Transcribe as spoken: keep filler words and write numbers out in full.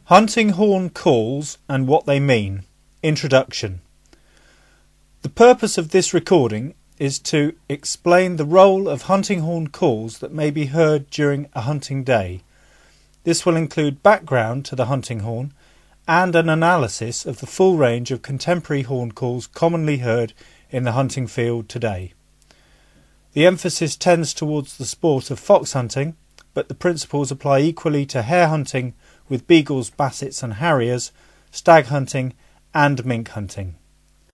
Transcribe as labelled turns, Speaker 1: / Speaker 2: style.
Speaker 1: Hunting horn calls and what they mean. Introduction. The purpose of this recording is to explain the role of hunting horn calls that may be heard during a hunting day. This will include background to the hunting horn and an analysis of the full range of contemporary horn calls commonly heard in the hunting field today. The emphasis tends towards the sport of fox hunting, but the principles apply equally to hare hunting with beagles, bassets and harriers, stag hunting and mink hunting.